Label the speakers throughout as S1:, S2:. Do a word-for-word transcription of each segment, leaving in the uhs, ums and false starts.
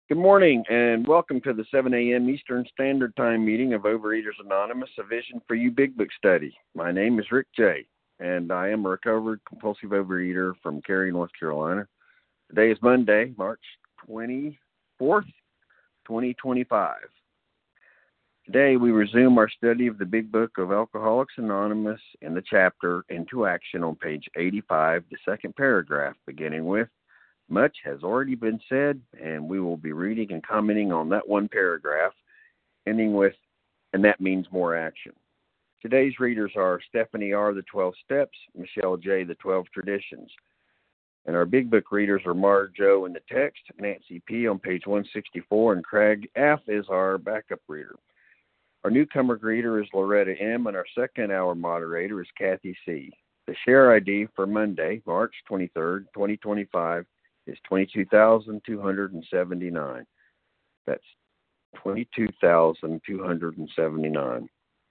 S1: Good morning and welcome to the seven a.m. Eastern Standard Time meeting of Overeaters Anonymous, a Vision for You Big Book study. My name is Rick J., and I am a recovered compulsive overeater from Cary, North Carolina. Today is Monday, March twenty-fourth, twenty twenty-five. Today we resume our study of the Big Book of Alcoholics Anonymous in the chapter Into Action on page eighty-five, the second paragraph, beginning with, "Much has already been said," and we will be reading and commenting on that one paragraph, ending with, "and that means more action." Today's readers are Stephanie R., the twelve Steps, Michelle J., the twelve Traditions. And our Big Book readers are Marjo in the text, Nancy P. on page one sixty-four, and Craig F. is our backup reader. Our newcomer greeter is Loretta M., and our second hour moderator is Kathy C. The share I D for Monday, March twenty-third, twenty twenty-five, is twenty-two thousand two hundred seventy-nine. That's twenty-two thousand two hundred seventy-nine.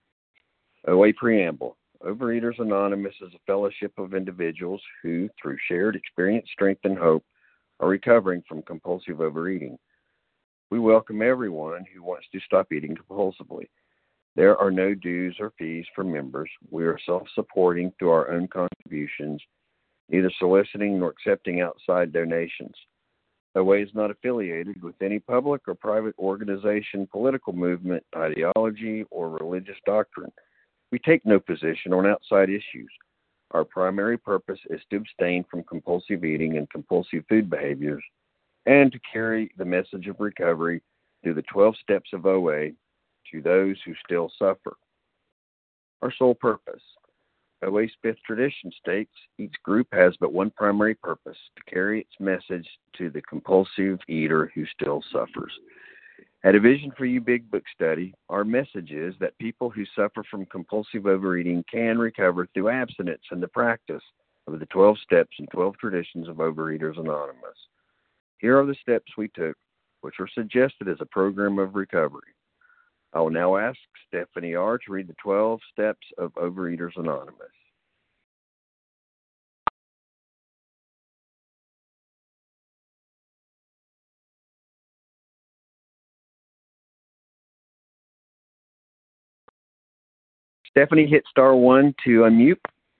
S1: O A Preamble. Overeaters Anonymous is a fellowship of individuals who, through shared experience, strength, and hope, are recovering from compulsive overeating. We welcome everyone who wants to stop eating compulsively. There are no dues or fees for members. We are self-supporting through our own contributions, neither soliciting nor accepting outside donations. O A is not affiliated with any public or private organization, political movement, ideology, or religious doctrine. We take no position on outside issues. Our primary purpose is to abstain from compulsive eating and compulsive food behaviors and to carry the message of recovery through the twelve steps of O A to those who still suffer. Our sole purpose. O A's fifth tradition states each group has but one primary purpose, to carry its message to the compulsive eater who still suffers. At a Vision for You Big Book study, our message is that people who suffer from compulsive overeating can recover through abstinence and the practice of the twelve steps and twelve traditions of Overeaters Anonymous. Here are the steps we took, which were suggested as a program of recovery. I will now ask Stephanie R. to read the twelve steps of Overeaters Anonymous. Stephanie, hit star one to unmute.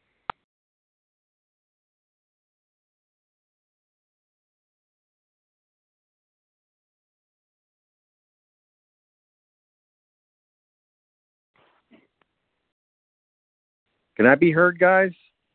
S1: Can I be heard, guys?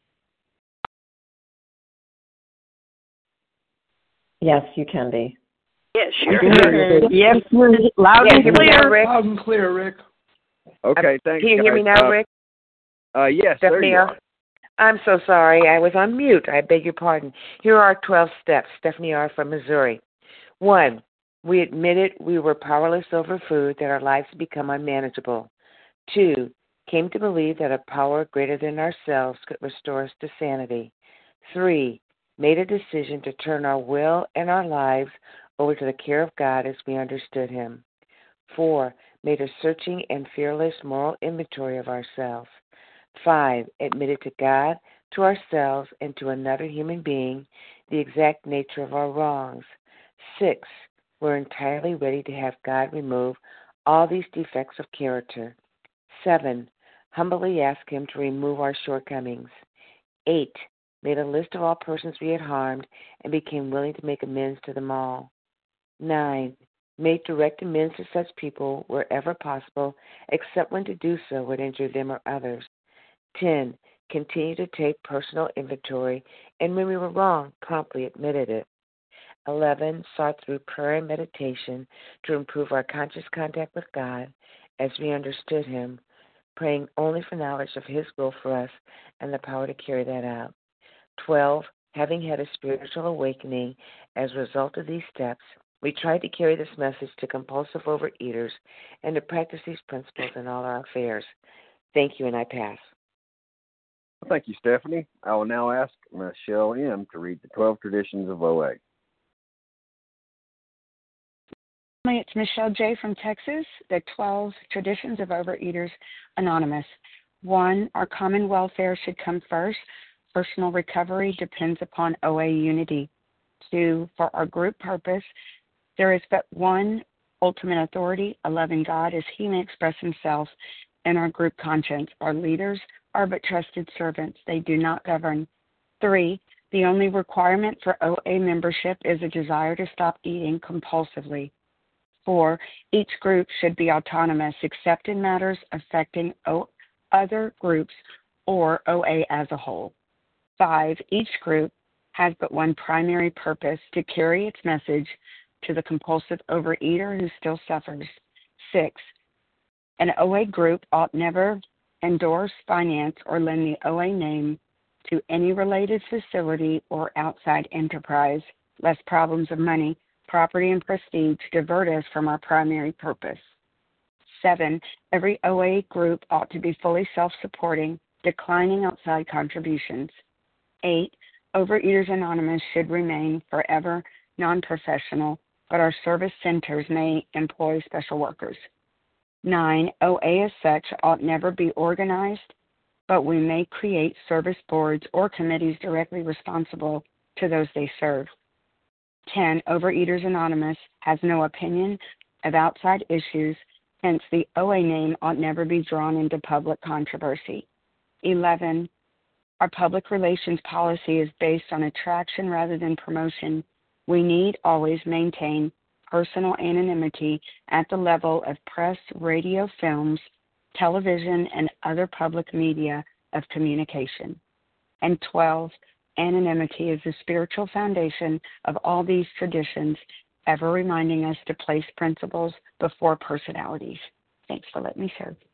S2: Yes, you can be.
S3: Yes, sure.
S4: Yes, loud
S3: Yes,
S4: and clear,
S3: Rick.
S5: Loud and clear, Rick.
S1: Okay, thanks,
S3: Can you
S1: guys.
S3: hear me now,
S1: uh,
S3: Rick?
S1: Uh, yes, there
S3: Stephanie
S1: you
S3: R.
S1: are.
S3: I'm so sorry. I was on mute. I beg your pardon. Here are twelve steps. Stephanie R. from Missouri. One, we admitted we were powerless over food, that our lives had become unmanageable. Two, came to believe that a power greater than ourselves could restore us to sanity. Three, made a decision to turn our will and our lives over to the care of God as we understood Him. Four, made a searching and fearless moral inventory of ourselves. Five, admitted to God, to ourselves, and to another human being the exact nature of our wrongs. Six, we're entirely ready to have God remove all these defects of character. Seven, humbly ask Him to remove our shortcomings. Eight, made a list of all persons we had harmed and became willing to make amends to them all. Nine, made direct amends to such people wherever possible, except when to do so would injure them or others. Ten, continue to take personal inventory, and when we were wrong, promptly admitted it. Eleven, sought through prayer and meditation to improve our conscious contact with God as we understood Him, praying only for knowledge of His will for us and the power to carry that out. Twelve, having had a spiritual awakening as a result of these steps, we tried to carry this message to compulsive overeaters and to practice these principles in all our affairs. Thank you, and I pass.
S1: Well, thank you, Stephanie. I will now ask Michelle M. to read the twelve traditions of O A.
S4: It's Michelle J. from Texas, the twelve Traditions of Overeaters Anonymous. One, our common welfare should come first. Personal recovery depends upon O A unity. Two, for our group purpose, There is but one ultimate authority, a loving God, as he may express himself in our group conscience. Our leaders are but trusted servants. They do not govern. Three, the only requirement for O A membership is a desire to stop eating compulsively. Four, each group should be autonomous except in matters affecting o- other groups or O A as a whole. Five, each group has but one primary purpose, to carry its message to the compulsive overeater who still suffers. Six, an O A group ought never endorse, finance, or lend the O A name to any related facility or outside enterprise, lest problems of money, property, and prestige divert us from our primary purpose. Seven, every O A group ought to be fully self-supporting, declining outside contributions. Eight, Overeaters Anonymous should remain forever non-professional, but our service centers may employ special workers. Nine, O A as such ought never be organized, but we may create service boards or committees directly responsible to those they serve. Ten, Overeaters Anonymous has no opinion of outside issues, hence the O A name ought never be drawn into public controversy. Eleven, our public relations policy is based on attraction rather than promotion. We need always maintain personal anonymity at the level of press, radio, films, television, and other public media of communication. And twelve, anonymity is the spiritual foundation of all these traditions, ever reminding us to place principles before personalities. Thanks for letting me serve.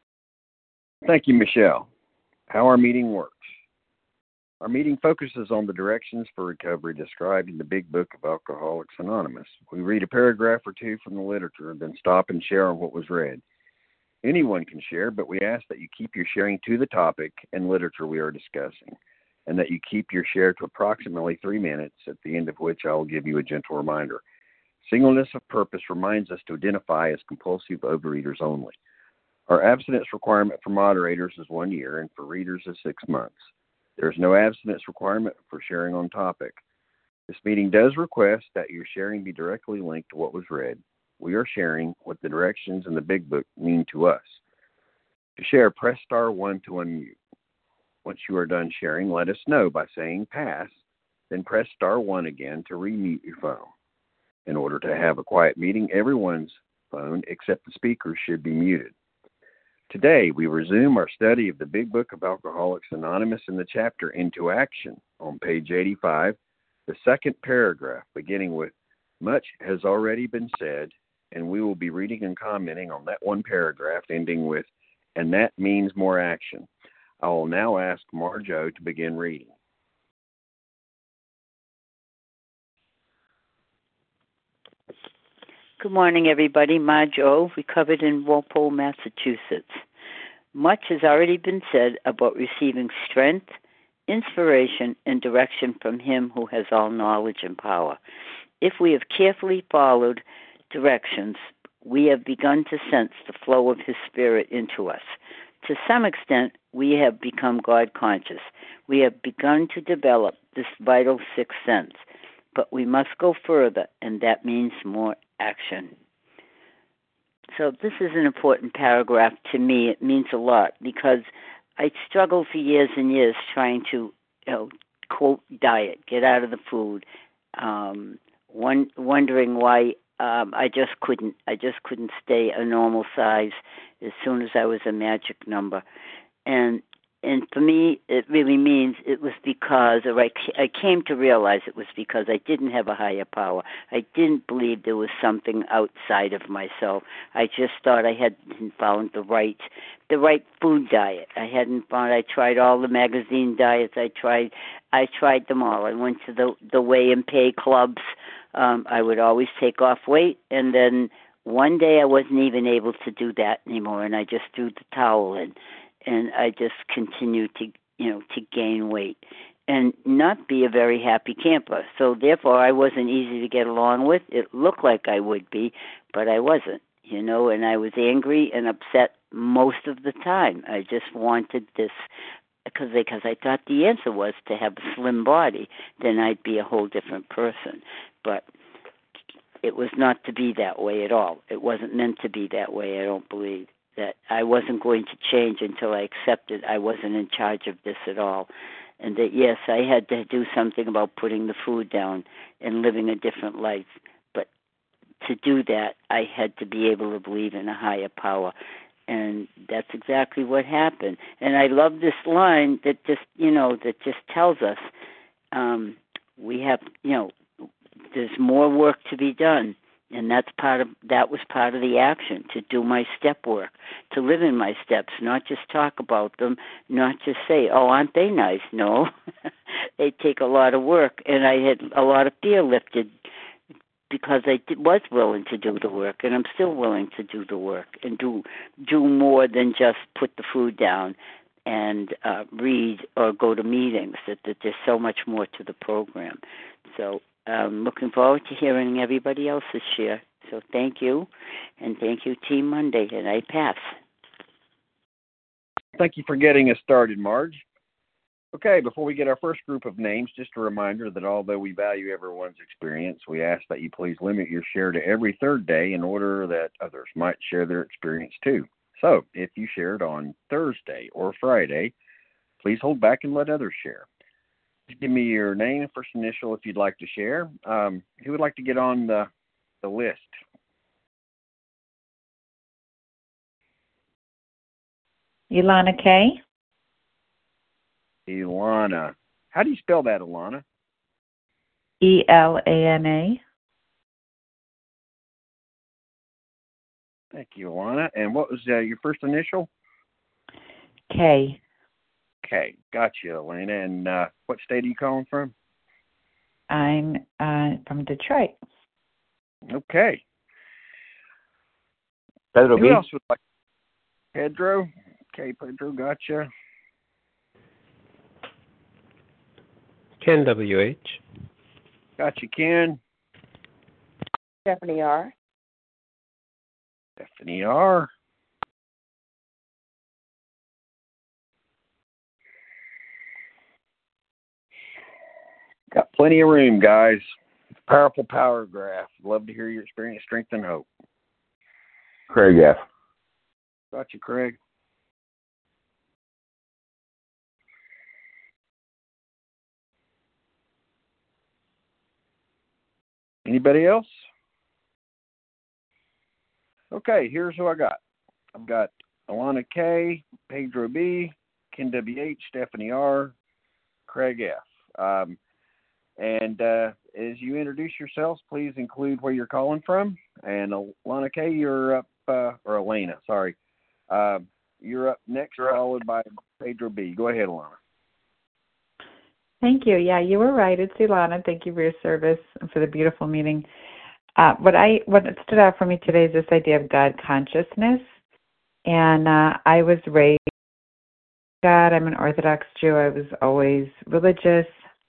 S1: Thank you, Michelle. How our meeting works. Our meeting focuses on the directions for recovery described in the Big Book of Alcoholics Anonymous. We read a paragraph or two from the literature, then stop and share on what was read. Anyone can share, but we ask that you keep your sharing to the topic and literature we are discussing, and that you keep your share to approximately three minutes, at the end of which I will give you a gentle reminder. Singleness of purpose reminds us to identify as compulsive overeaters only. Our abstinence requirement for moderators is one year, and for readers is six months. There is no abstinence requirement for sharing on topic. This meeting does request that your sharing be directly linked to what was read. We are sharing what the directions in the Big Book mean to us. To share, press star one to unmute. Once you are done sharing, let us know by saying pass, then press star one again to remute your phone. In order to have a quiet meeting, everyone's phone except the speaker should be muted. Today, we resume our study of the Big Book of Alcoholics Anonymous in the chapter Into Action on page eighty-five, the second paragraph, beginning with, much has already been said, and we will be reading and commenting on that one paragraph, ending with, and that means more action. I will now ask Marjo to begin reading.
S5: Good morning, everybody. Marjo, recovered in Walpole, Massachusetts. Much has already been said about receiving strength, inspiration, and direction from Him who has all knowledge and power. If we have carefully followed directions, we have begun to sense the flow of His Spirit into us. To some extent, we have become God-conscious. We have begun to develop this vital sixth sense, but we must go further, and that means more action. So this is an important paragraph to me. It means a lot because I struggled for years and years trying to, you know, quote, diet, get out of the food, um, one, wondering why um, I just couldn't. I just couldn't stay a normal size as soon as I was a magic number. And And for me, it really means it was because, or I, I came to realize it was because I didn't have a higher power. I didn't believe there was something outside of myself. I just thought I hadn't found the right, the right food diet. I hadn't found. I tried all the magazine diets. I tried, I tried them all. I went to the the weigh and pay clubs. Um, I would always take off weight, and then one day I wasn't even able to do that anymore, and I just threw the towel in. And I just continued to, you know, to gain weight and not be a very happy camper. So therefore, I wasn't easy to get along with. It looked like I would be, but I wasn't, you know, and I was angry and upset most of the time. I just wanted this because because I thought the answer was to have a slim body. Then I'd be a whole different person. But it was not to be that way at all. It wasn't meant to be that way, I don't believe. That I wasn't going to change until I accepted I wasn't in charge of this at all. And that, yes, I had to do something about putting the food down and living a different life. But to do that, I had to be able to believe in a higher power. And that's exactly what happened. And I love this line that just, you know, that just tells us um, we have, you know, there's more work to be done. And that's part of, that was part of the action, to do my step work, to live in my steps, not just talk about them, not just say, oh, aren't they nice? No, they take a lot of work. And I had a lot of fear lifted because I did, was willing to do the work, and I'm still willing to do the work and do do more than just put the food down and uh, read or go to meetings, that, that there's so much more to the program. So I'm looking forward to hearing everybody else's share. So thank you, and thank you, Team Monday, and I pass.
S1: Thank you for getting us started, Marge. Okay, before we get our first group of names, just a reminder that although we value everyone's experience, we ask that you please limit your share to every third day in order that others might share their experience too. So if you shared on Thursday or Friday, please hold back and let others share. Just give me your name and first initial if you'd like to share. Um, who would like to get on the, the list?
S2: Ilana K.
S1: Ilana. How do you spell that, Ilana?
S2: E L A N A.
S1: Thank you, Ilana. And what was uh, your first initial?
S2: K.
S1: Okay, gotcha, Elena. And uh, what state are you calling from?
S2: I'm uh, from Detroit.
S1: Okay.
S6: Pedro
S1: Who
S6: B.
S1: else would like? Pedro. Okay, Pedro, gotcha.
S7: Ken W H.
S1: Gotcha, Ken.
S3: Stephanie R.
S1: Stephanie R. Got plenty of room, guys. Powerful power graph. Love to hear your experience, strength, and hope.
S6: Craig F.
S1: Gotcha, Craig. Anybody else? Okay, here's who I got. I've got Alana K, Pedro B, Ken W H, Stephanie R, Craig F. Um, and uh, as you introduce yourselves, please include where you're calling from. And Alana K, you're up, uh, or Elena, sorry. Uh, you're up next, followed by Pedro B. Go ahead, Alana.
S2: Thank you. Yeah, you were right. It's Ilana. Thank you for your service and for the beautiful meeting. Uh, what I what stood out for me today is this idea of God consciousness. And uh, I was raised God. I'm an Orthodox Jew. I was always religious.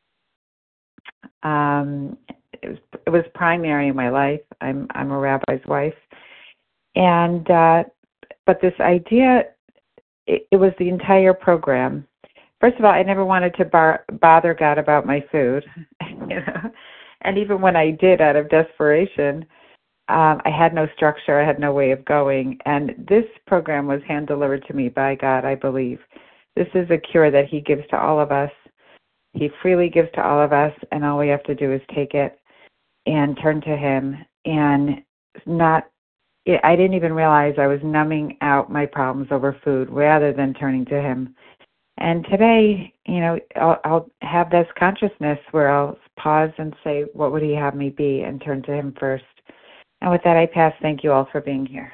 S2: Um, it was it was primary in my life. I'm I'm a rabbi's wife, and uh, but this idea, it, it was the entire program. First of all, I never wanted to bar, bother God about my food, you know, and even when I did, out of desperation, um, I had no structure. I had no way of going, and this program was hand delivered to me by God. I believe this is a cure that He gives to all of us. He freely gives to all of us, and all we have to do is take it and turn to Him. And not, I didn't even realize I was numbing out my problems over food rather than turning to Him. And today, you know, I'll, I'll have this consciousness where I'll pause and say, what would He have me be, and turn to Him first. And with that, I pass. Thank you all for being here.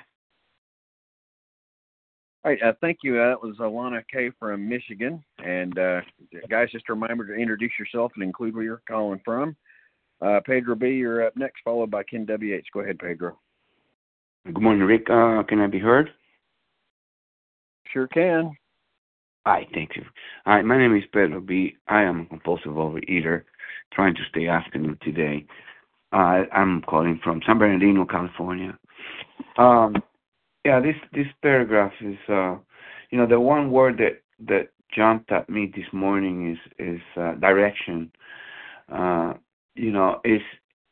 S1: All right, uh, thank you. Uh, that was Alana K. from Michigan. And, uh, guys, just a reminder to introduce yourself and include where you're calling from. Uh, Pedro B., you're up next, followed by Ken W H. Go ahead, Pedro.
S6: Good morning, Rick. Uh, can I be heard?
S1: Sure can.
S6: Hi, thank you. Hi, my name is Pedro B. I am a compulsive overeater, trying to stay afternoon today. Uh, I'm calling from San Bernardino, California. Um, yeah, this this paragraph is, uh, you know, the one word that, that jumped at me this morning is is uh, direction. Uh, you know, is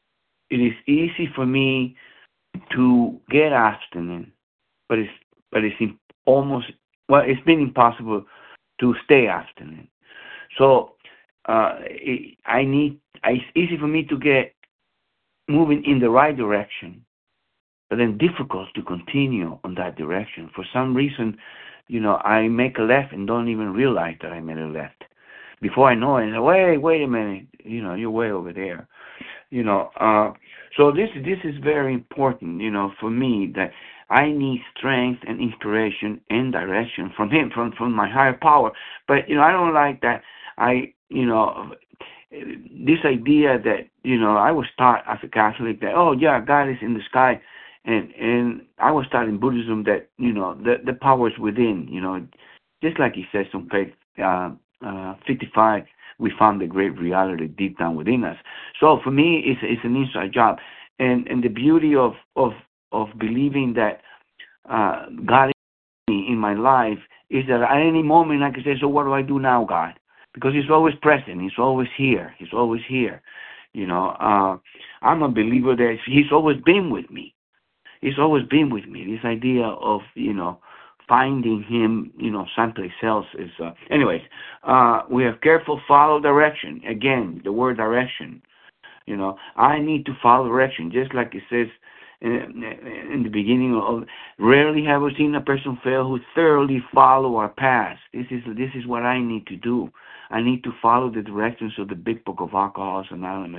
S6: it is easy for me to get abstinent, but it's but it's almost well, it's been impossible to stay abstinent. So uh, it, I need. It's easy for me to get moving in the right direction, but then difficult to continue on that direction. For some reason, you know, I make a left and don't even realize that I made a left. Before I know it, I say, wait, wait a minute, you know, you're way over there. You know, uh, so this this is very important, you know, for me, that I need strength and inspiration and direction from him, from, from my higher power. But, you know, I don't like that. I, you know, this idea that, you know, I was taught as a Catholic that, oh, yeah, God is in the sky. And and I was taught in Buddhism that, you know, the, the power is within, you know, just like he says on page uh, uh, fifty-five, we found the great reality deep down within us. So for me, it's it's an inside job, and and the beauty of of of believing that uh, God is in my life is that at any moment I can say, so what do I do now, God? Because He's always present. He's always here. He's always here. You know, uh, I'm a believer that He's always been with me. He's always been with me. This idea of, you know, finding Him, you know, someplace else is, uh, anyways, uh, we have careful follow direction. Again, the word direction. You know, I need to follow direction, just like it says in, in the beginning of, rarely have we seen a person fail who thoroughly follow our paths. This is, this is what I need to do. I need to follow the directions of the Big Book of Alcoholics Anonymous.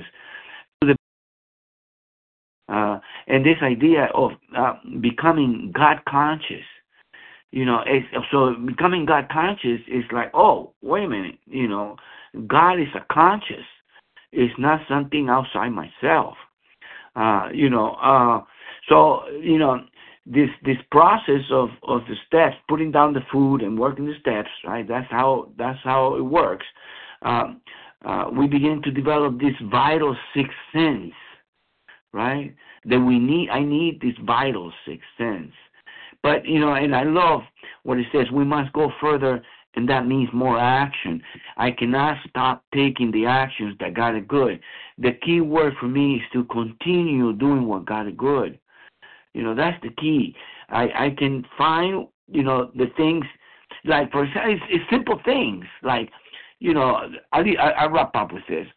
S6: Uh, and this idea of uh, becoming God conscious. You know, it's, so becoming God conscious is like, oh, wait a minute, you know, God is a conscious. It's not something outside myself. Uh, you know, uh, so, you know, this this process of, of the steps, putting down the food and working the steps, right, that's how, that's how it works. Um, uh, we begin to develop this vital sixth sense, right, that we need. I need this vital sixth sense. But, you know, and I love what it says, we must go further, and that means more action. I cannot stop taking the actions that got it good. The key word for me is to continue doing what got it good. You know, that's the key. I, I can find, you know, the things, like, for example, it's, it's simple things. Like, you know, I, I, I wrap up with this.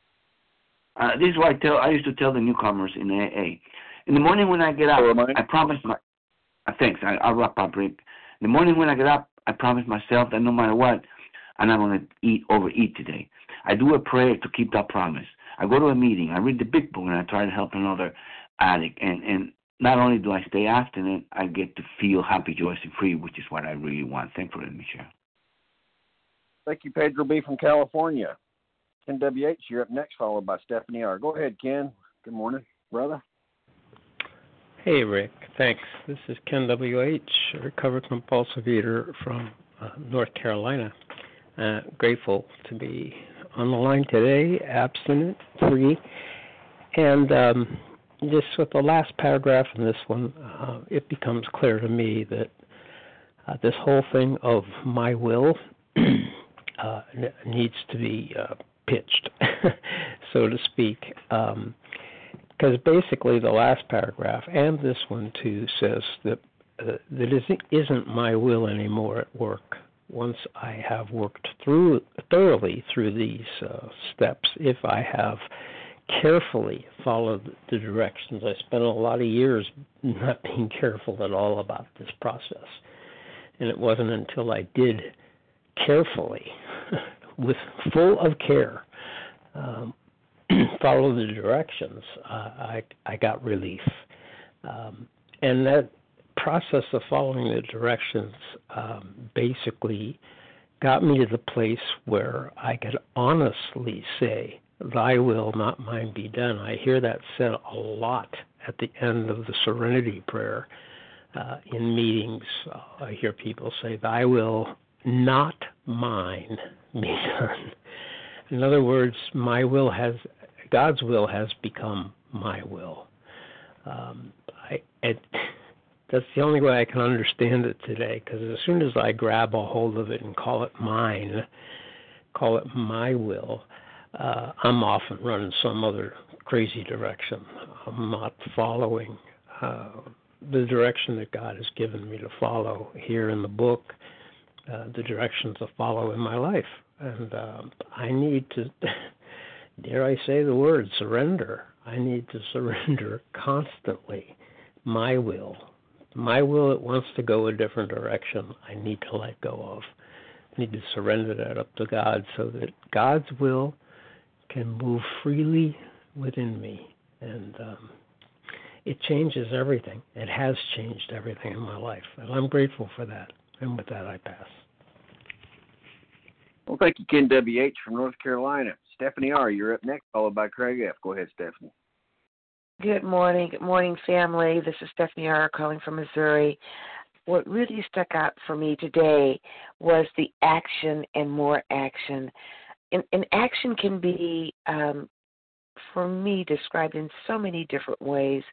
S6: Uh, this is what I tell. I used to tell the newcomers in A A. In the morning when I get up, I promise my, Uh, thanks. I, I'll wrap up, Rick. In the morning when I get up, I promise myself that no matter what, I'm not going to eat overeat today. I do a prayer to keep that promise. I go to a meeting. I read the Big Book, and I try to help another addict. And, and not only do I stay abstinent, I get to feel happy, joyous, and free, which is what I really want. Thanks for letting me share.
S1: Thank you, Pedro B. from California. Ken W H, you're up next, followed by Stephanie R. Go ahead, Ken. Good morning, brother.
S7: Hey, Rick. Thanks. This is Ken W H, a recovered compulsive eater from uh, North Carolina. Uh, grateful to be on the line today, abstinent, free. And um, just with the last paragraph in this one, uh, it becomes clear to me that uh, this whole thing of my will uh, needs to be uh, pitched, so to speak. Um, Because basically the last paragraph, and this one too, says that uh, that it isn't my will anymore at work. Once I have worked through thoroughly through these uh, steps, if I have carefully followed the directions, I spent a lot of years not being careful at all about this process. And it wasn't until I did carefully, with full of care, um, follow the directions, uh, I I got relief. Um, and that process of following the directions um, basically got me to the place where I could honestly say, thy will, not mine, be done. I hear that said a lot at the end of the Serenity Prayer uh, in meetings. Uh, I hear people say, thy will, not mine, be done. In other words, my will has, God's will has become my will. Um, I, it, that's the only way I can understand it today, because as soon as I grab a hold of it and call it mine, call it my will, uh, I'm often running some other crazy direction. I'm not following uh, the direction that God has given me to follow here in the book, uh, the directions to follow in my life. And uh, I need to, dare I say the word, surrender. I need to surrender constantly my will. My will that wants to go a different direction, I need to let go of. I need to surrender that up to God so that God's will can move freely within me. And um, it changes everything. It has changed everything in my life. And I'm grateful for that. And with that, I pass.
S1: Well, thank you, Ken W H from North Carolina. Stephanie R., you're up next, followed by Craig F. Go ahead, Stephanie.
S3: Good morning. Good morning, family. This is Stephanie R. calling from Missouri. What really stuck out for me today was the action and more action. And, and action can be, um, for me, described in so many different ways.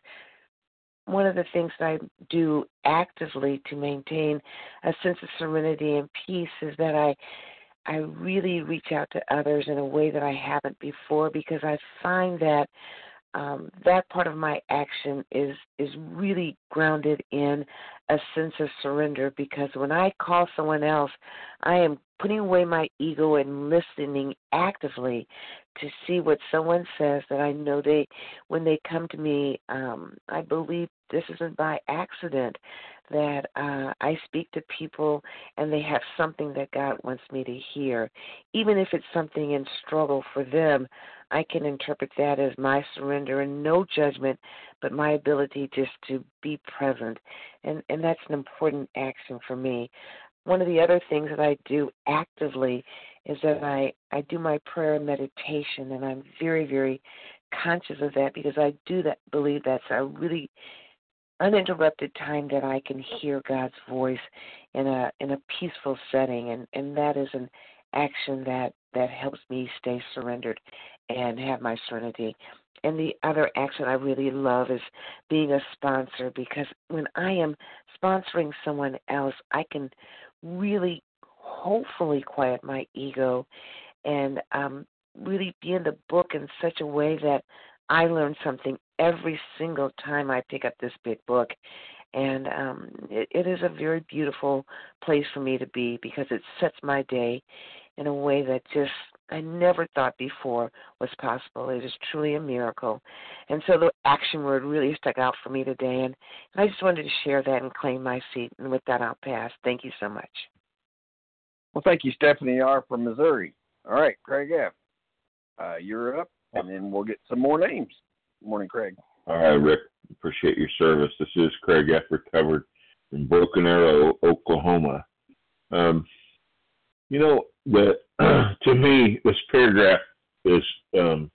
S3: One of the things that I do actively to maintain a sense of serenity and peace is that I I really reach out to others in a way that I haven't before, because I find that um, that part of my action is is really grounded in a sense of surrender, because when I call someone else, I am putting away my ego and listening actively to see what someone says that I know they, when they come to me, um, I believe this isn't by accident, that uh, I speak to people and they have something that God wants me to hear. Even if it's something in struggle for them, I can interpret that as my surrender and no judgment, but my ability just to be present. And, and that's an important action for me. One of the other things that I do actively is that I, I do my prayer and meditation, and I'm very, very conscious of that, because I do that believe that's a really uninterrupted time that I can hear God's voice in a in a peaceful setting, and, and that is an action that, that helps me stay surrendered and have my serenity. And the other action I really love is being a sponsor, because when I am sponsoring someone else, I can really hopefully quiet my ego and um, really be in the book in such a way that I learn something every single time I pick up this big book. And um, it, it is a very beautiful place for me to be, because it sets my day in a way that just I never thought before was possible. It is truly a miracle. And so the action word really stuck out for me today, and, and I just wanted to share that and claim my seat. And with that, I'll pass. Thank you so much.
S1: Well, thank you, Stephanie R. from Missouri. All right, Craig F., uh, you're up, and then we'll get some more names. Good morning, Craig.
S8: All right, Rick. Appreciate your service. This is Craig F., recovered from Broken Arrow, Oklahoma. Um, you know, the, uh, to me, this paragraph is um,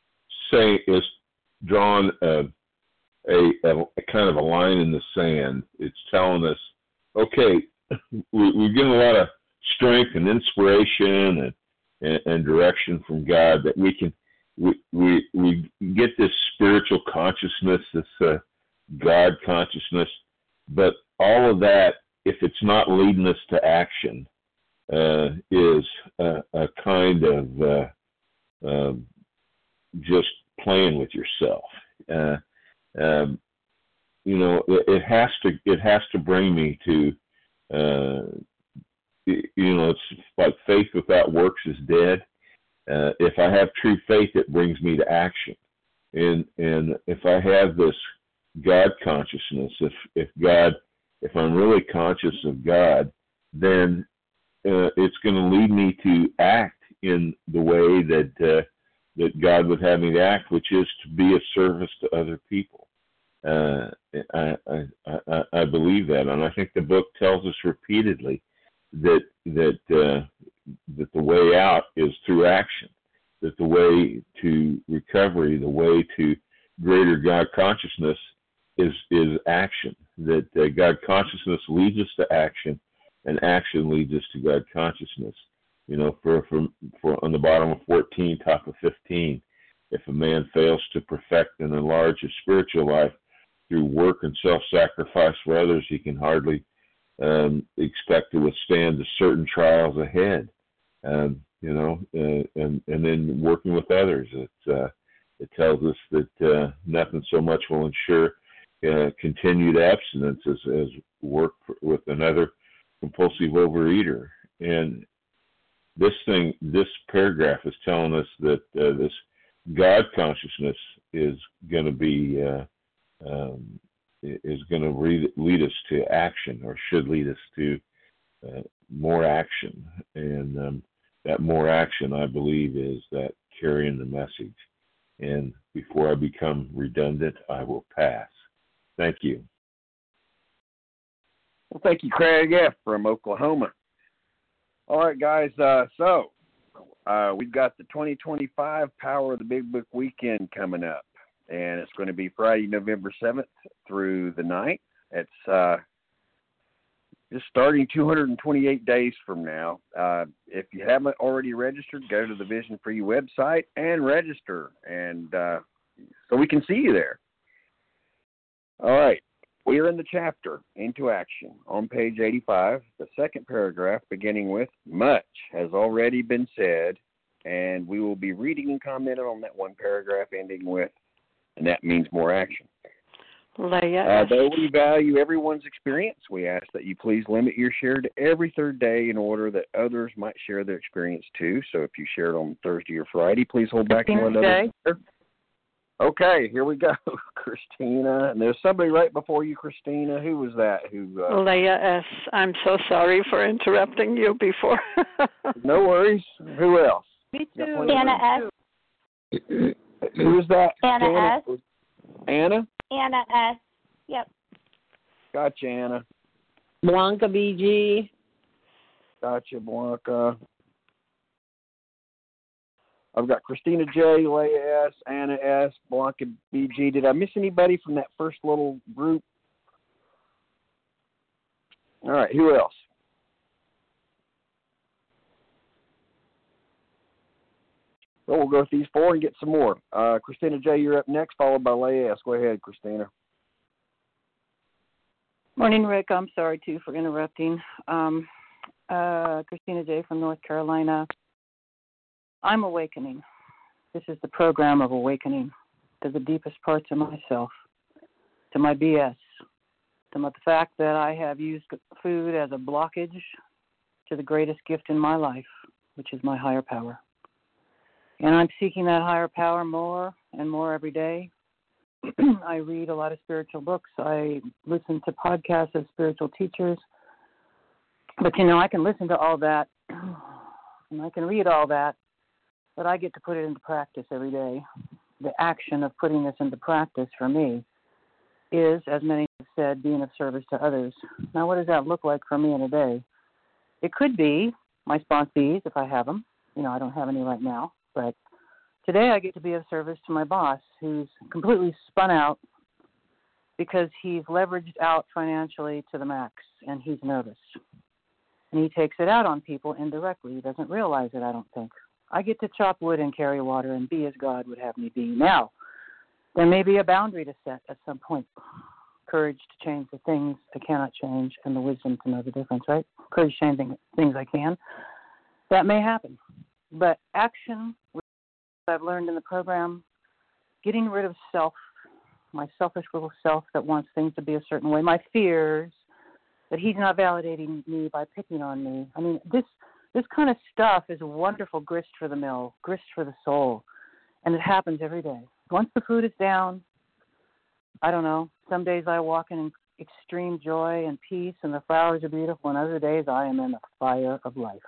S8: say is drawn uh, a, a, a kind of a line in the sand. It's telling us, okay, we, we're getting a lot of strength and inspiration and, and, and direction from God, that we can we we we get this spiritual consciousness, this uh, God consciousness, but all of that, if it's not leading us to action, uh, is a, a kind of uh, um, just playing with yourself. Uh, um, you know, it, it has to it has to bring me to. Uh, You know, it's like faith without works is dead. Uh, if I have true faith, it brings me to action. And and if I have this God consciousness, if if God, if I'm really conscious of God, then uh, it's going to lead me to act in the way that uh, that God would have me to act, which is to be of service to other people. Uh, I, I I I believe that, and I think the book tells us repeatedly that that uh, that the way out is through action, that the way to recovery, the way to greater God consciousness is is action, that uh, God consciousness leads us to action, and action leads us to God consciousness. You know, for, for, for on the bottom of fourteen, top of fifteen, if a man fails to perfect and enlarge his spiritual life through work and self-sacrifice for others, he can hardly Um, expect to withstand the certain trials ahead. Um, you know, uh, and and then working with others. It uh, it tells us that uh, nothing so much will ensure uh, continued abstinence as, as work with another compulsive overeater. And this thing, this paragraph is telling us that uh, this God consciousness is going to be uh, um, is going to lead, lead us to action, or should lead us to uh, more action. And um, that more action, I believe, is that carrying the message. And before I become redundant, I will pass. Thank you.
S1: Well, thank you, Craig F. from Oklahoma. All right, guys. Uh, so uh, we've got the twenty twenty-five Power of the Big Book Weekend coming up, and it's going to be Friday, November seventh through the ninth. It's uh, just starting two hundred twenty-eight days from now. Uh, if you haven't already registered, go to the Vision for You website and register, and uh, so we can see you there. All right. We are in the chapter Into Action on page eighty-five, the second paragraph beginning with much has already been said, and we will be reading and commenting on that one paragraph ending with, and that means more action.
S9: Leah.
S1: Uh, though we value everyone's experience, we ask that you please limit your share to every third day in order that others might share their experience too. So if you share it on Thursday or Friday, please hold back and let others share. Okay, here we go, Christina. And there's somebody right before you, Christina. Who was that? Who? Uh,
S9: Leah S. I'm so sorry for interrupting you before.
S1: No worries. Who else?
S10: Me too. Anna S.
S1: Who was that?
S10: Anna
S1: Anna
S10: S.
S1: Anna?
S10: Anna S. Yep.
S1: Gotcha, Anna.
S11: Blanca B G.
S1: Gotcha, Blanca. I've got Christina J, Leah S, Anna S, Blanca B G. Did I miss anybody from that first little group? All right, who else? Well, we'll go with these four and get some more. Uh, Christina J, you're up next, followed by Leah S. Go ahead, Christina.
S12: Morning, Rick. I'm sorry, too, for interrupting. Um, uh, Christina J from North Carolina. I'm awakening. This is the program of awakening to the deepest parts of myself, to my B S, to the fact that I have used food as a blockage to the greatest gift in my life, which is my higher power. And I'm seeking that higher power more and more every day. I read a lot of spiritual books. I listen to podcasts of spiritual teachers. But, you know, I can listen to all that, and I can read all that, but I get to put it into practice every day. The action of putting this into practice for me is, as many have said, being of service to others. Now, what does that look like for me in a day? It could be my sponsees, if I have them. You know, I don't have any right now. But today I get to be of service to my boss, who's completely spun out because he's leveraged out financially to the max, and he's nervous. And he takes it out on people indirectly. He doesn't realize it, I don't think. I get to chop wood and carry water and be as God would have me be. Now, there may be a boundary to set at some point. Courage to change the things I cannot change and the wisdom to know the difference, right? Courage to change things I can. That may happen. But action, which I've learned in the program, getting rid of self, my selfish little self that wants things to be a certain way, my fears that he's not validating me by picking on me. I mean, this this kind of stuff is a wonderful grist for the mill, grist for the soul, and it happens every day. Once the food is down, I don't know, some days I walk in extreme joy and peace and the flowers are beautiful, and other days I am in the fire of life.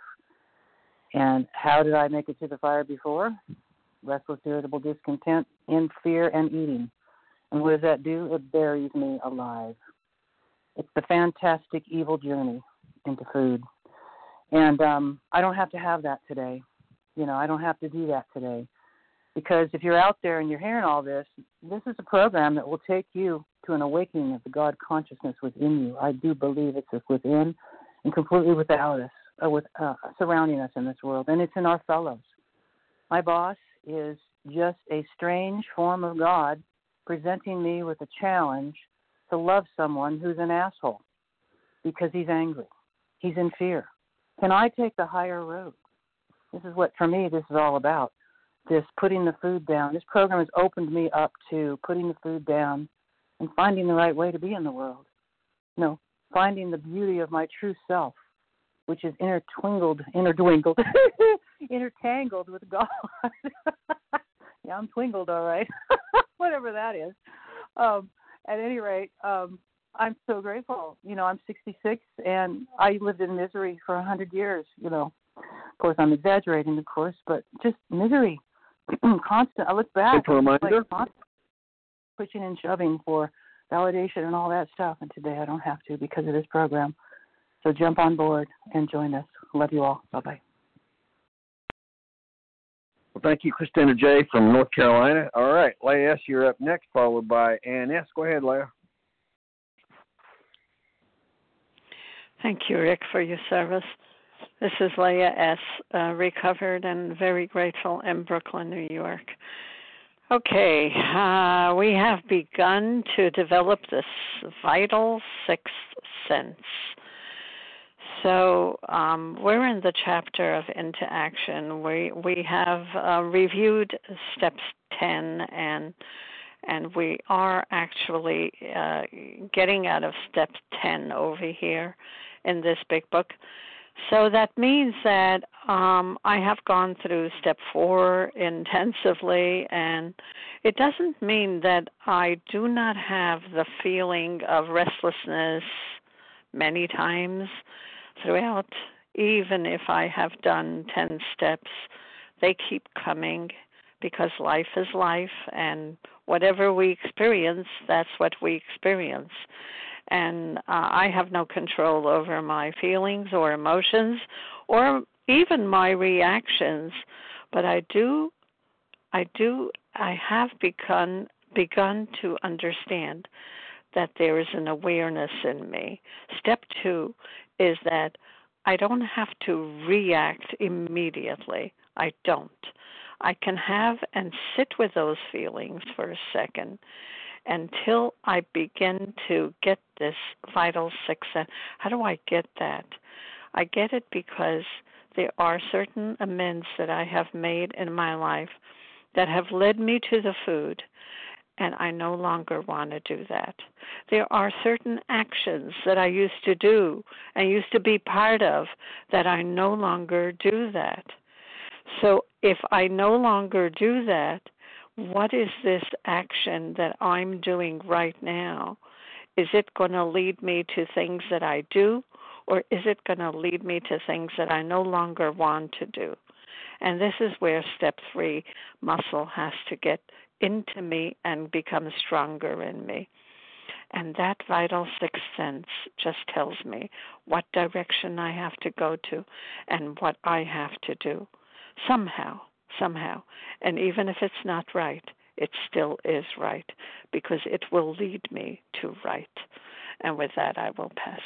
S12: And how did I make it to the fire before? Restless, irritable, discontent, in fear, and eating. And what does that do? It buries me alive. It's the fantastic evil journey into food. And um, I don't have to have that today. You know, I don't have to do that today. Because if you're out there and you're hearing all this, this is a program that will take you to an awakening of the God consciousness within you. I do believe it's within and completely without us. Uh, with uh, surrounding us in this world, and it's in our fellows. My boss is just a strange form of God presenting me with a challenge to love someone who's an asshole because he's angry. He's in fear. Can I take the higher road? This is what, for me, this is all about. This putting the food down. This program has opened me up to putting the food down and finding the right way to be in the world. You know, finding the beauty of my true self, which is intertwinkled, interdwinkled, intertangled with God. Yeah, I'm twinkled, all right. Whatever that is. Um, at any rate, um, I'm so grateful. You know, I'm sixty-six, and I lived in misery for one hundred years, you know. Of course, I'm exaggerating, of course, but just misery. Constant. I look back.
S1: It's a reminder.
S12: Like constant pushing and shoving for validation and all that stuff, and today I don't have to because of this program. So jump on board and join us. Love you all. Bye-bye.
S1: Well, thank you, Christina J. from North Carolina. All right, Leah S., you're up next, followed by Ann S. Go ahead, Leah.
S9: Thank you, Rick, for your service. This is Leah S., uh, recovered and very grateful in Brooklyn, New York. Okay, uh, we have begun to develop this vital sixth sense. So um, we're in the chapter of into action. We we have uh, reviewed steps ten, and and we are actually uh, getting out of step ten over here in this big book. So that means that um, I have gone through step four intensively, and it doesn't mean that I do not have the feeling of restlessness many times throughout. Even if I have done ten steps, they keep coming because life is life, and whatever we experience, that's what we experience. And uh, I have no control over my feelings or emotions or even my reactions, but I do, I do, I have begun begun to understand that there is an awareness in me. Step two is that I don't have to react immediately. I don't. I can have and sit with those feelings for a second until I begin to get this vital sixth sense. How do I get that? I get it because there are certain amends that I have made in my life that have led me to the food, and I no longer want to do that. There are certain actions that I used to do and used to be part of that I no longer do that. So if I no longer do that, what is this action that I'm doing right now? Is it going to lead me to things that I do, or is it going to lead me to things that I no longer want to do? And this is where step three muscle has to get into me and become stronger in me. And that vital sixth sense just tells me what direction I have to go to and what I have to do. Somehow, somehow. And even if it's not right, it still is right because it will lead me to right. And with that, I will pass.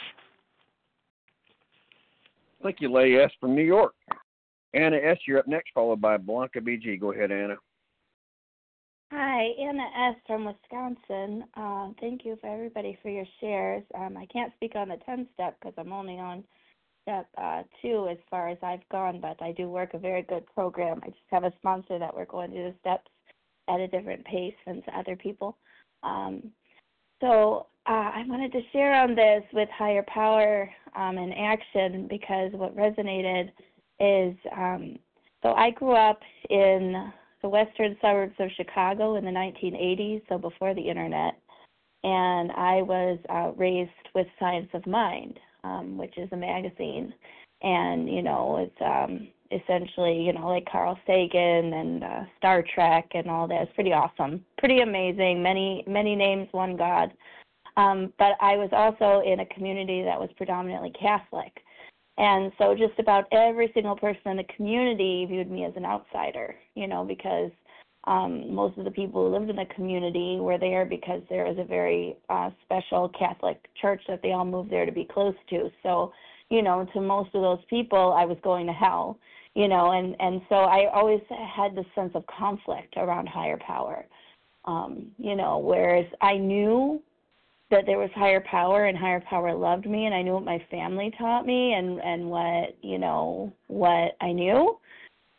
S1: Thank you, Leah S. from New York. Anna S., you're up next, followed by Blanca B G. Go ahead, Anna.
S10: Hi, Anna S. from Wisconsin. Uh, thank you for everybody for your shares. Um, I can't speak on the ten step because I'm only on step uh, two as far as I've gone, but I do work a very good program. I just have a sponsor that we're going through the steps at a different pace than other people. Um, so uh, I wanted to share on this with higher power um, and action because what resonated is, um, so I grew up in the western suburbs of Chicago in the nineteen eighties, so before the internet, and I was uh, raised with Science of Mind, um, which is a magazine, and, you know, it's um, essentially, you know, like Carl Sagan and uh, Star Trek and all that. It's pretty awesome, pretty amazing, many, many names, one God. Um, but I was also in a community that was predominantly Catholic. And so just about every single person in the community viewed me as an outsider, you know, because um, most of the people who lived in the community were there because there was a very uh, special Catholic church that they all moved there to be close to. So, you know, to most of those people, I was going to hell, you know, and, and so I always had this sense of conflict around higher power, um, you know, whereas I knew that there was higher power and higher power loved me, and I knew what my family taught me and, and what, you know, what I knew.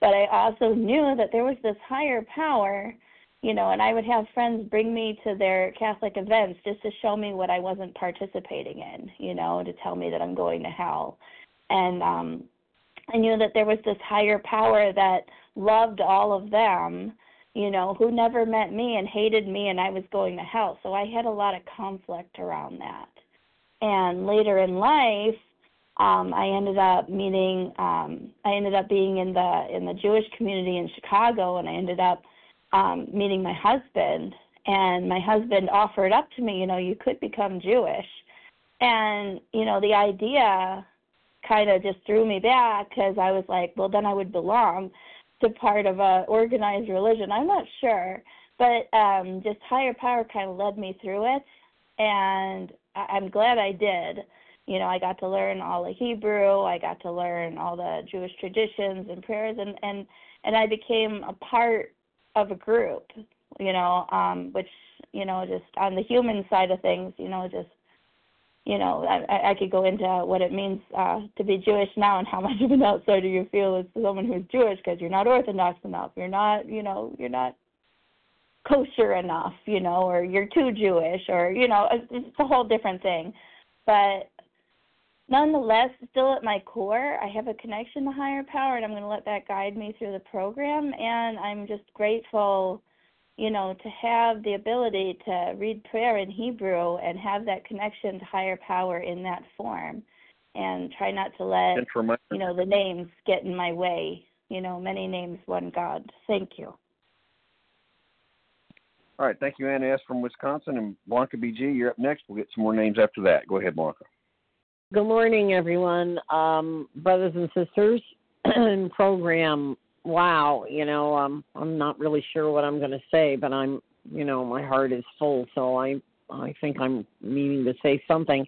S10: but I also knew that there was this higher power, you know, and I would have friends bring me to their Catholic events just to show me what I wasn't participating in, you know, to tell me that I'm going to hell. And um, I knew that there was this higher power that loved all of them, you know, who never met me and hated me, and I was going to hell. So I had a lot of conflict around that. And later in life, um, I ended up meeting, um, I ended up being in the in the Jewish community in Chicago, and I ended up um, meeting my husband. And my husband offered up to me, you know, you could become Jewish. And, you know, the idea kind of just threw me back because I was like, well, then I would belong to part of a organized religion. I'm not sure, but um, just higher power kind of led me through it, and I- I'm glad I did. You know, I got to learn all the Hebrew, I got to learn all the Jewish traditions and prayers, and, and, and I became a part of a group, you know, um, which, you know, just on the human side of things, you know, just You know, I, I could go into what it means uh, to be Jewish now and how much of an outsider you feel as someone who's Jewish because you're not Orthodox enough, you're not, you know, you're not kosher enough, you know, or you're too Jewish, or, you know, it's a whole different thing. But nonetheless, still at my core, I have a connection to higher power, and I'm going to let that guide me through the program, and I'm just grateful, you know, to have the ability to read prayer in Hebrew and have that connection to higher power in that form, and try not to let, you know, the names get in my way. You know, many names, one God. Thank you.
S1: All right. Thank you, Anna S. from Wisconsin. And Blanca B G, you're up next. We'll get some more names after that. Go ahead, Blanca.
S11: Good morning, everyone. Um, brothers and sisters in program. Wow, you know, um, I'm not really sure what I'm going to say, but I'm, you know, my heart is full, so I, I think I'm needing to say something.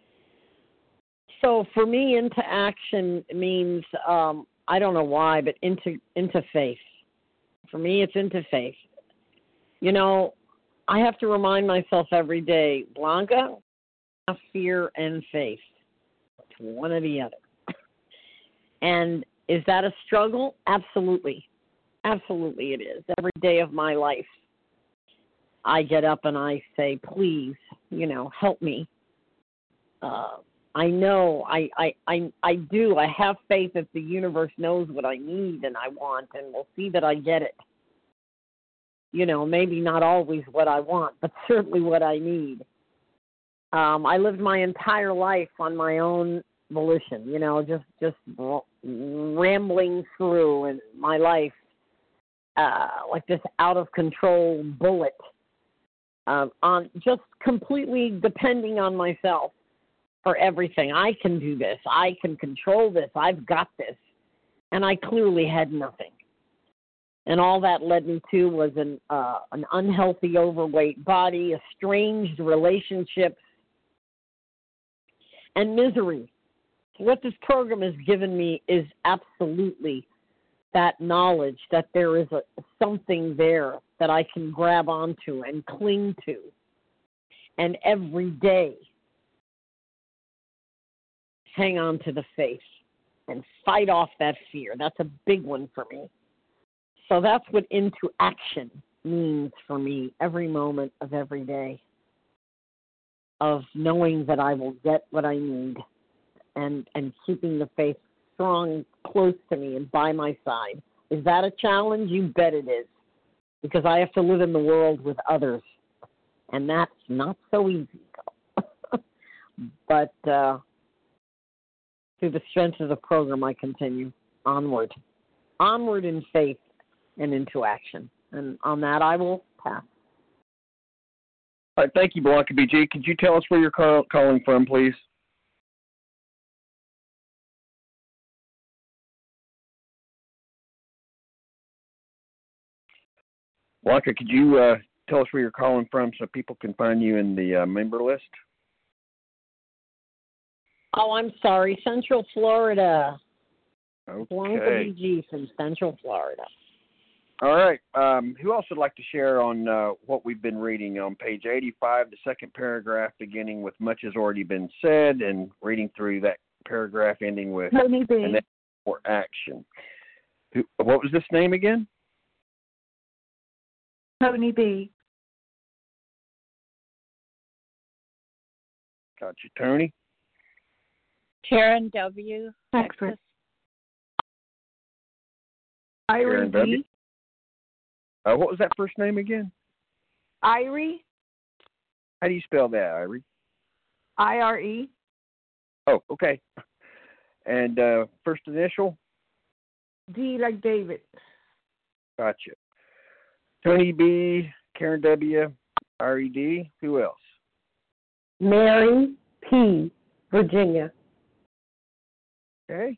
S11: So for me, into action means, um, I don't know why, but into into faith. For me, it's into faith. You know, I have to remind myself every day, Blanca, fear and faith. It's one or the other. And is that a struggle? Absolutely. Absolutely it is. Every day of my life, I get up and I say, please, you know, help me. Uh, I know, I, I, I, I do. I have faith that the universe knows what I need and I want, and we'll see that I get it. You know, maybe not always what I want, but certainly what I need. Um, I lived my entire life on my own volition, you know, just just rambling through in my life uh, like this out-of-control bullet, uh, on just completely depending on myself for everything. I can do this. I can control this. I've got this. And I clearly had nothing. And all that led me to was an uh, an unhealthy, overweight body, estranged relationships, and misery. What this program has given me is absolutely that knowledge that there is a, something there that I can grab onto and cling to. And every day, hang on to the faith and fight off that fear. That's a big one for me. So that's what into action means for me every moment of every day, of knowing that I will get what I need. And, and keeping the faith strong, close to me and by my side. Is that a challenge? You bet it is. Because I have to live in the world with others. And that's not so easy. But uh, through the strength of the program, I continue onward. Onward in faith and into action. And on that, I will pass.
S1: All right, thank you, Blanca B G. Could you tell us where you're call- calling from, please? Blanca, could you uh, tell us where you're calling from so people can find you in the uh, member list?
S11: Oh, I'm sorry. Central Florida.
S1: Okay.
S11: Blanca B G from Central Florida.
S1: All right. Um, who else would like to share on uh, what we've been reading on page eighty-five, the second paragraph beginning with much has already been said, and reading through that paragraph ending with
S2: Tony B.
S1: an for action. Who, what was this name again?
S2: Tony B.
S1: Got you, Tony.
S13: Karen W.
S2: Thanks,
S13: Texas.
S1: Karen W. Uh, what was that first name again?
S13: Irie.
S1: How do you spell that, Irie?
S13: I R E.
S1: Oh, okay. And uh, first initial?
S13: D like David.
S1: Gotcha. Tony B, Karen W, R E D. Who else?
S14: Mary P, Virginia.
S1: Okay.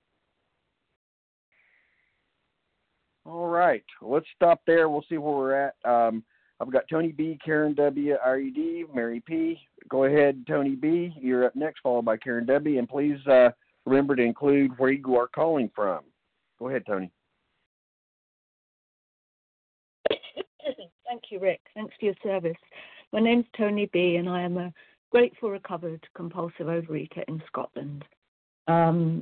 S1: All right. Well, let's stop there. We'll see where we're at. Um, I've got Tony B, Karen W, R E D, Mary P. Go ahead, Tony B. You're up next, followed by Karen W. And please uh, remember to include where you are calling from. Go ahead, Tony.
S15: Thank you, Rick. Thanks for your service. My name's Tony B, and I am a grateful recovered compulsive overeater in Scotland. Um,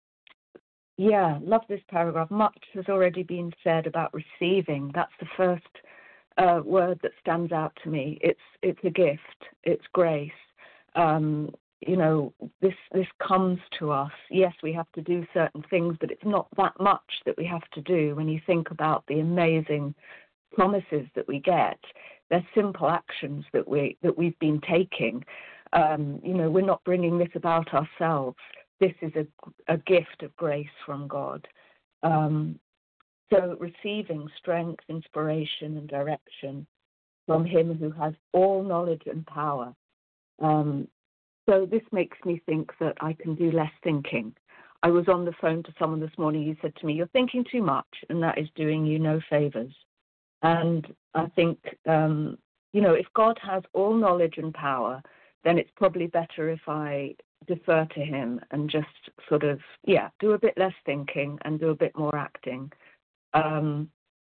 S15: yeah, love this paragraph. Much has already been said about receiving. That's the first uh, word that stands out to me. It's it's a gift. It's grace. Um, you know, this this comes to us. Yes, we have to do certain things, but it's not that much that we have to do when you think about the amazing promises that we get. They're simple actions that we that we've been taking. Um, you know, we're not bringing this about ourselves. This is a, a gift of grace from God. Um, so receiving strength, inspiration, and direction from Him who has all knowledge and power. Um, so this makes me think that I can do less thinking. I was on the phone to someone this morning. He said to me, "You're thinking too much, and that is doing you no favors." And I think, um, you know, if God has all knowledge and power, then it's probably better if I defer to Him and just sort of, yeah, do a bit less thinking and do a bit more acting. Um,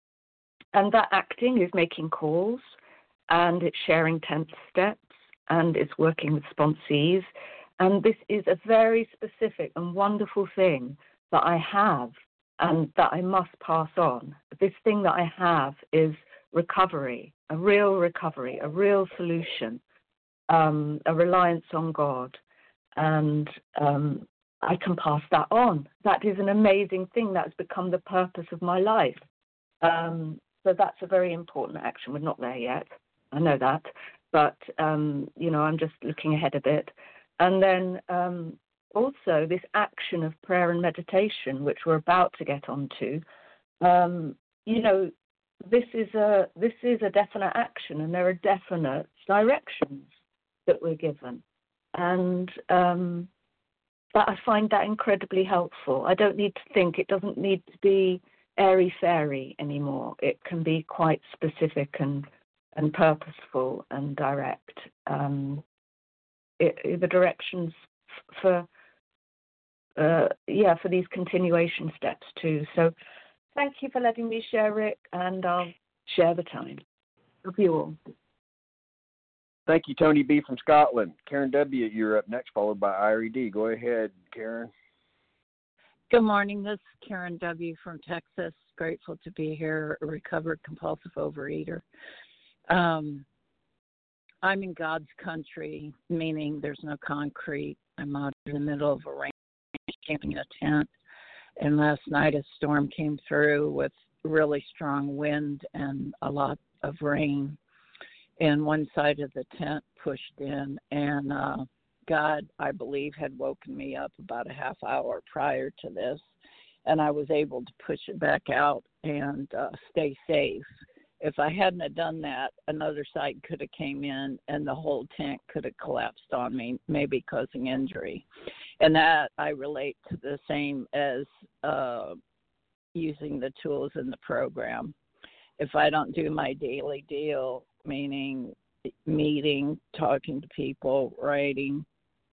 S15: and that acting is making calls, and it's sharing tenth steps, and it's working with sponsees. And this is a very specific and wonderful thing that I have and that I must pass on. This thing that I have is recovery, a real recovery, a real solution, um, a reliance on God. And um, I can pass that on. That is an amazing thing. That's become the purpose of my life. Um, so that's a very important action. We're not there yet. I know that. But, um, you know, I'm just looking ahead a bit. And then um, also this action of prayer and meditation, which we're about to get onto, um, you know, this is a this is a definite action, and there are definite directions that we're given. And um, but I find that incredibly helpful. I don't need to think. It doesn't need to be airy-fairy anymore. It can be quite specific and, and purposeful and direct. Um, it, it, the directions for uh, yeah for these continuation steps too. So thank you for letting me share, Rick, and I'll share the time. Love you all.
S1: Thank you, Tony B. from Scotland. Karen W., you're up next, followed by Irie D. Go ahead, Karen.
S13: Good morning. This is Karen W. from Texas. Grateful to be here, a recovered compulsive overeater. Um, I'm in God's country, meaning there's no concrete. I'm out in the middle of a range, camping in a tent. And last night a storm came through with really strong wind and a lot of rain. And one side of the tent pushed in, and uh, God, I believe, had woken me up about a half hour prior to this, and I was able to push it back out and uh, stay safe. If I hadn't have done that, another side could have came in, and the whole tent could have collapsed on me, maybe causing injury. And that I relate to the same as uh, using the tools in the program. If I don't do my daily deal, meaning meeting, talking to people, writing,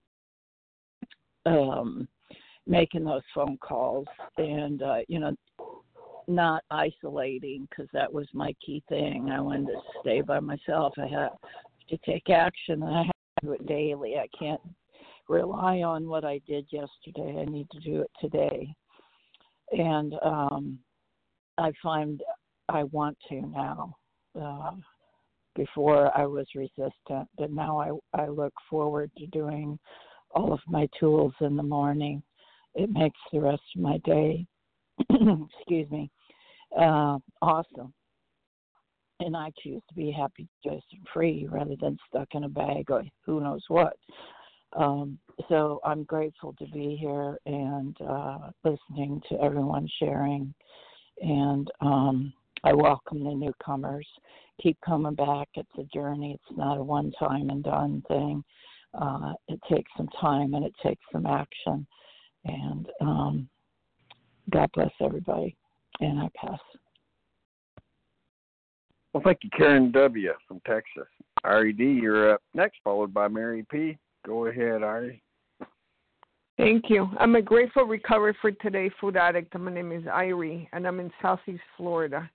S13: um, making those phone calls, and, uh, you know, not isolating, because that was my key thing. I wanted to stay by myself. I have to take action. I have to do it daily. I can't rely on what I did yesterday. I need to do it today. and um, I find I want to now. Uh, before I was resistant, but now I, I look forward to doing all of my tools in the morning. It makes the rest of my day, excuse me, uh, awesome. And I choose to be happy, joyous, and free rather than stuck in a bag or who knows what. Um, so I'm grateful to be here and uh, listening to everyone sharing. And um, I welcome the newcomers. Keep coming back. It's a journey. It's not a one-time and done thing. Uh, it takes some time and it takes some action. And um, God bless everybody. And I pass.
S1: Well, thank you, Karen W. from Texas. Ari D., you're up next, followed by Mary P. Go ahead, Ari.
S16: Thank you. I'm a grateful recovery for today food addict. My name is Irie, and I'm in Southeast Florida.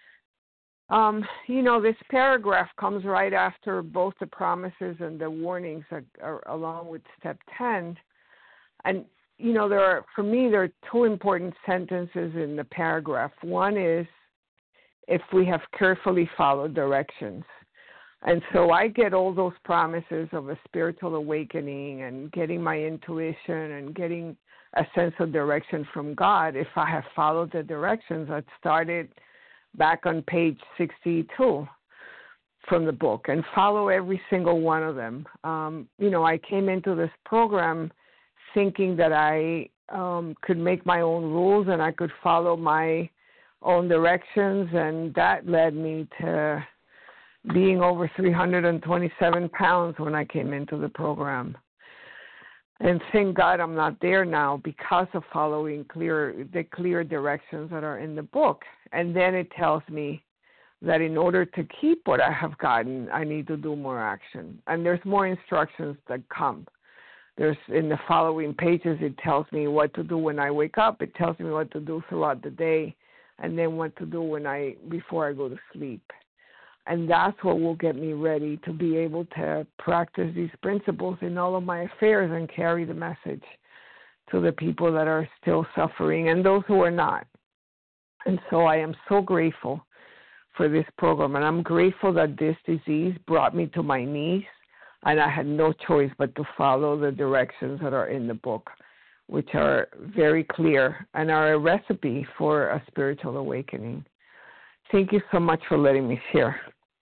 S16: Um, you know, this paragraph comes right after both the promises and the warnings, are, are, along with step ten. And, you know, there are, for me, there are two important sentences in the paragraph. One is, if we have carefully followed directions. And so I get all those promises of a spiritual awakening and getting my intuition and getting a sense of direction from God if I have followed the directions that started back on page sixty-two from the book, and follow every single one of them. Um, you know, I came into this program thinking that I um, could make my own rules and I could follow my own directions, and that led me to being over three hundred twenty-seven pounds when I came into the program. And thank God I'm not there now because of following clear the clear directions that are in the book. And then it tells me that in order to keep what I have gotten, I need to do more action. And there's more instructions that come. There's in the following pages, it tells me what to do when I wake up. It tells me what to do throughout the day, and then what to do when I before I go to sleep. And that's what will get me ready to be able to practice these principles in all of my affairs and carry the message to the people that are still suffering and those who are not. And so I am so grateful for this program. And I'm grateful that this disease brought me to my knees, and I had no choice but to follow the directions that are in the book, which are very clear and are a recipe for a spiritual awakening. Thank you so much for letting me share.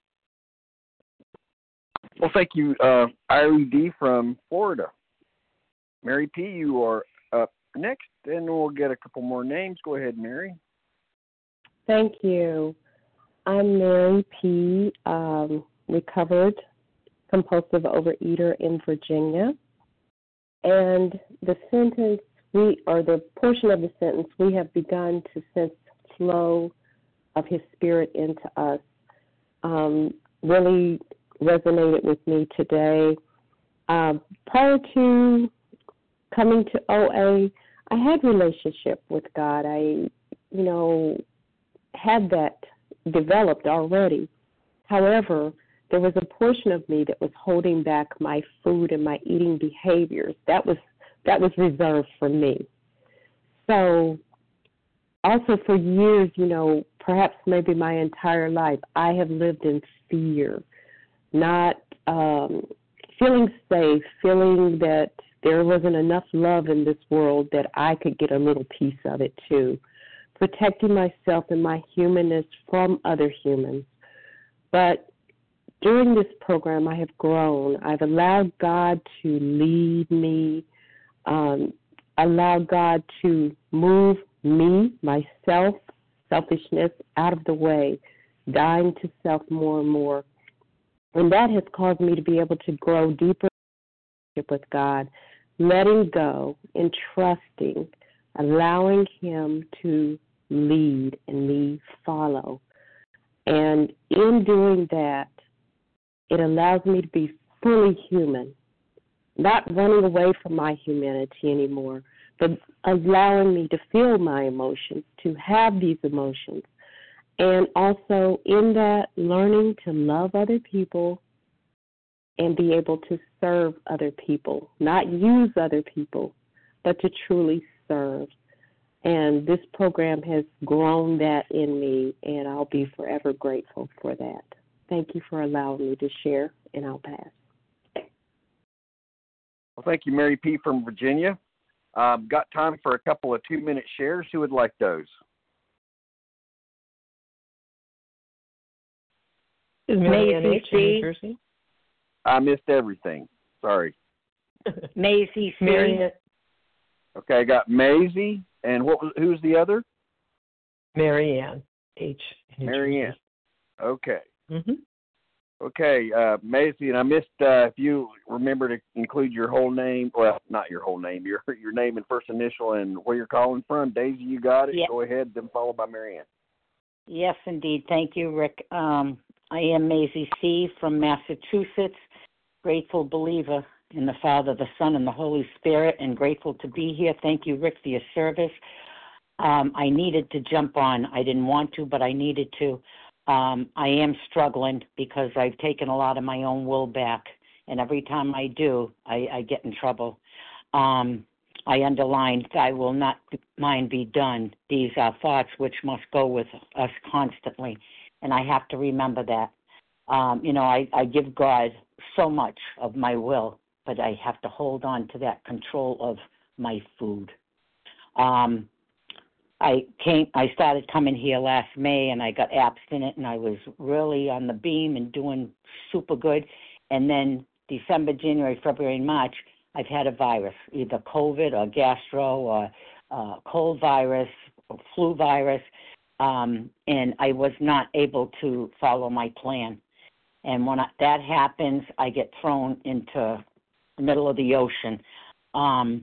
S1: Well, thank you, uh, Irie D. from Florida. Mary P., you are up next, and we'll get a couple more names. Go ahead, Mary.
S14: Thank you. I'm Mary P., um, recovered compulsive overeater in Virginia. And the sentence we, or the portion of the sentence, we have begun to sense flow of his spirit into us, um, really resonated with me today. Uh, prior to coming to O A, I had relationship with God. I, you know, had that developed already. However, there was a portion of me that was holding back my food and my eating behaviors. That was that was reserved for me. So also for years, you know, perhaps maybe my entire life, I have lived in fear, not um, feeling safe, feeling that there wasn't enough love in this world that I could get a little piece of it too, protecting myself and my humanness from other humans. But during this program, I have grown. I've allowed God to lead me, um, allowed God to move me, myself, selfishness out of the way, dying to self more and more. And that has caused me to be able to grow deeper with God, letting go and trusting, allowing him to lead and me follow. And in doing that, it allows me to be fully human, not running away from my humanity anymore, but allowing me to feel my emotions, to have these emotions. And also in that, learning to love other people and be able to serve other people, not use other people, but to truly serve. And this program has grown that in me, and I'll be forever grateful for that. Thank you for allowing me to share, and I'll pass.
S1: Well, thank you, Mary P. from Virginia. Um, got time for a couple of two-minute shares. Who would like those?
S17: Is Mary Ann H. in New Jersey?
S1: I missed everything. Sorry.
S18: Maisie C.
S17: Mary.
S1: Okay, I got Maisie, and what was who's the other?
S17: Mary Ann H.
S1: Mary Ann. Okay.
S17: Mm-hmm.
S1: Okay, uh, Maisie, and I missed uh, if you remember to include your whole name. Well, not your whole name, your your name and first initial, and where you're calling from. Daisy, you got it.
S18: Yeah.
S1: Go ahead, then followed by Mary Ann.
S18: Yes, indeed. Thank you, Rick. Um, I am Maisie C. from Massachusetts, grateful believer in the Father, the Son, and the Holy Spirit, and grateful to be here. Thank you, Rick, for your service. Um, I needed to jump on. I didn't want to, but I needed to. Um, I am struggling because I've taken a lot of my own will back, and every time I do, I, I get in trouble. Um, I underlined, I will not mine be done. These are thoughts which must go with us constantly, and I have to remember that. Um, you know, I, I give God so much of my will, but I have to hold on to that control of my food. Um, I came. I started coming here last May, and I got abstinent, and I was really on the beam and doing super good. And then December, January, February, and March, I've had a virus, either COVID or gastro or uh, cold virus or flu virus, um, and I was not able to follow my plan. And when I, that happens, I get thrown into the middle of the ocean. Um,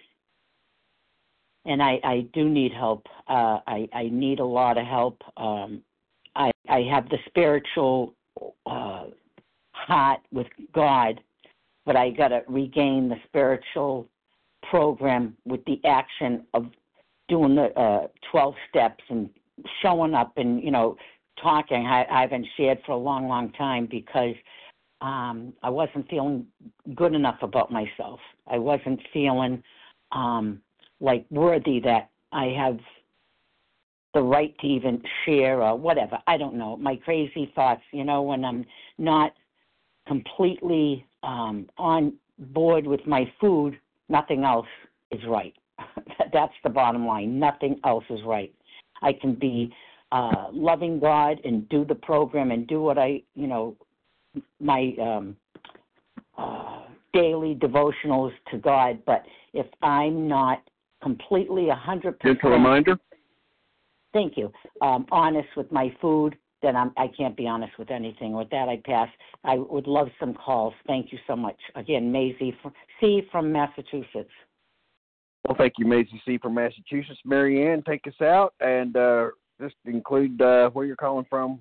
S18: And I, I do need help. Uh, I, I need a lot of help. Um, I, I have the spiritual uh, heart with God, but I got to regain the spiritual program with the action of doing the uh, twelve steps and showing up and, you know, talking. I, I haven't shared for a long, long time because um, I wasn't feeling good enough about myself. I wasn't feeling... Um, like worthy that I have the right to even share or whatever. I don't know. My crazy thoughts, you know, when I'm not completely um, on board with my food, nothing else is right. That's the bottom line. Nothing else is right. I can be uh, loving God and do the program and do what I, you know, my um, uh, daily devotionals to God, but if I'm not completely one hundred percent.
S1: Gentle reminder.
S18: Thank you. Um, honest with my food, then I'm, I can't be honest with anything. With that, I pass. I would love some calls. Thank you so much. Again, Maisie C. from Massachusetts.
S1: Well, thank you, Maisie C. from Massachusetts. Mary Ann, take us out and uh, just include uh, where you're calling from.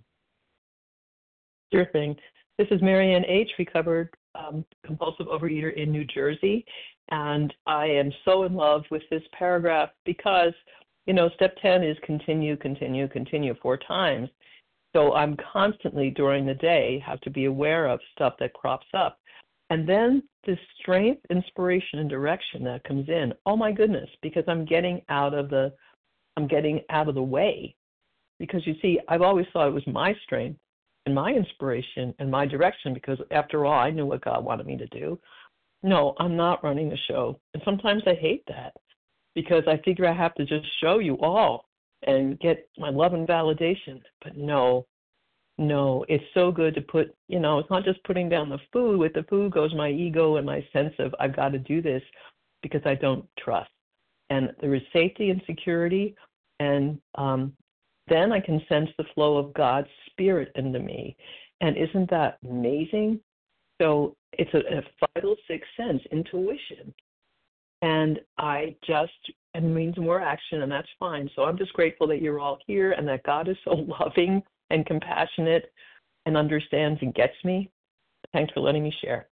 S17: Sure thing. This is Mary Ann H., recovered um, compulsive overeater in New Jersey. And I am so in love with this paragraph because, you know, step ten is continue, continue, continue four times. So I'm constantly during the day have to be aware of stuff that crops up. And then this strength, inspiration, and direction that comes in. Oh my goodness, because I'm getting out of the I'm getting out of the way. Because you see, I've always thought it was my strength and my inspiration and my direction because after all, I knew what God wanted me to do. No, I'm not running the show. And sometimes I hate that because I figure I have to just show you all and get my love and validation. But no, no, it's so good to put, you know, it's not just putting down the food. With the food goes my ego and my sense of I've got to do this because I don't trust. And there is safety and security. And um, then I can sense the flow of God's Spirit into me. And isn't that amazing? So it's a, a vital sixth sense, intuition. And I just, it means more action, and that's fine. So I'm just grateful that you're all here and that God is so loving and compassionate and understands and gets me. Thanks for letting me share.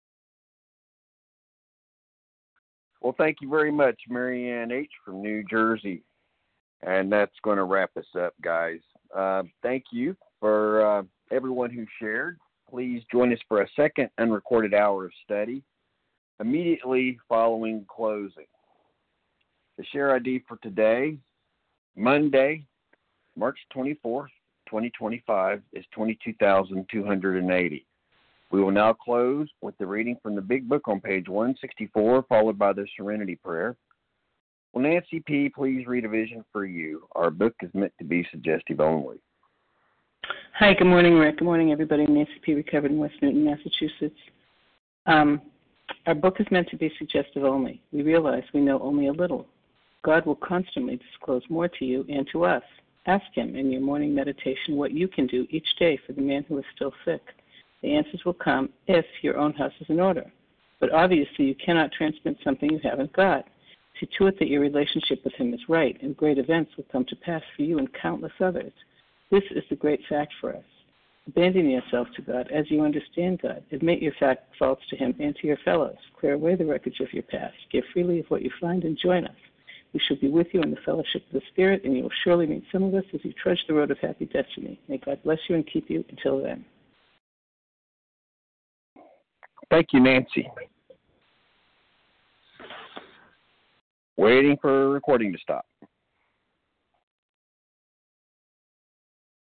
S1: Well, thank you very much, Mary Ann H. from New Jersey. And that's going to wrap us up, guys. Uh, thank you for uh, everyone who shared. Please join us for a second unrecorded hour of study immediately following closing. The share I D for today Monday, March twenty-fourth, twenty twenty-five is twenty-two thousand two hundred eighty. We will now close with the reading from the Big Book on page one sixty-four, followed by the Serenity Prayer. Will Nancy P. please read a vision for you? Our book is meant to be suggestive only.
S12: Hi, good morning, Rick. Good morning, everybody. Nancy P. recovered in West Newton, Massachusetts. Um, our book is meant to be suggestive only. We realize we know only a little. God will constantly disclose more to you and to us. Ask him in your morning meditation what you can do each day for the man who is still sick. The answers will come if your own house is in order. But obviously you cannot transmit something you haven't got. See to it that your relationship with him is right, and great events will come to pass for you and countless others. This is the great fact for us. Abandon yourself to God as you understand God. Admit your fact, faults to him and to your fellows. Clear away the wreckage of your past. Give freely of what you find and join us. We shall be with you in the fellowship of the Spirit, and you will surely meet some of us as you trudge the road of happy destiny. May God bless you and keep you until then.
S1: Thank you, Nancy. Waiting for recording to stop.